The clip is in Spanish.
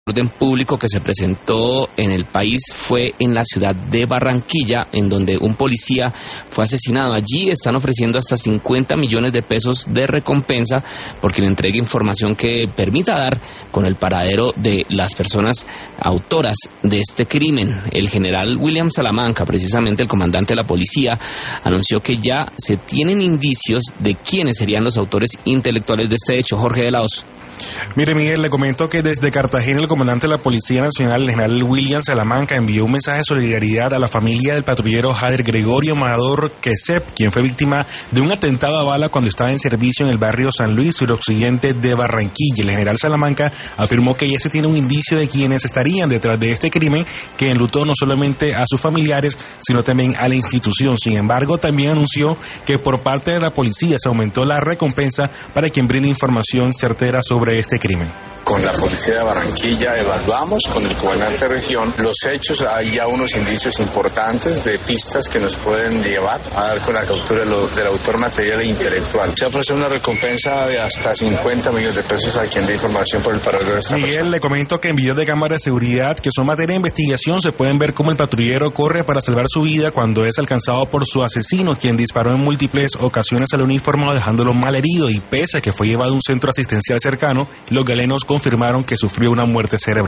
orden público que se presentó en el país fue en la ciudad de Barranquilla, en donde un policía fue asesinado. Allí están ofreciendo hasta 50 millones de pesos de recompensa por quien entregue información que permita dar con el paradero de las personas autoras de este crimen. El general William Salamanca, precisamente el comandante de la policía, anunció que ya se tienen indicios de quiénes serían los autores intelectuales de este hecho. Jorge de la Hoz. Mire, Miguel, le comento que desde Cartagena el comandante de la Policía Nacional, el general William Salamanca, envió un mensaje de solidaridad a la familia del patrullero Jader Gregorio Amador Quesep, quien fue víctima de un atentado a bala cuando estaba en servicio en el barrio San Luis, suroccidente de Barranquilla. El general Salamanca afirmó que ya se tiene un indicio de quienes estarían detrás de este crimen, que enlutó no solamente a sus familiares, sino también a la institución. Sin embargo, también anunció que por parte de la policía se aumentó la recompensa para quien brinde información certera sobre este crimen. Con la policía de Barranquilla evaluamos con el comandante de región los hechos. Hay ya unos indicios importantes de pistas que nos pueden llevar a dar con la captura del autor material e intelectual. Se ofrece una recompensa de hasta 50 millones de pesos a quien dé información por el paradero de esta Miguel, persona. le comento que en videos de cámara de seguridad que son materia de investigación se pueden ver cómo el patrullero corre para salvar su vida cuando es alcanzado por su asesino, quien disparó en múltiples ocasiones al uniformado dejándolo mal herido, y pese a que fue llevado a un centro asistencial cercano, los galenos confirmaron que sufrió una muerte cerebral.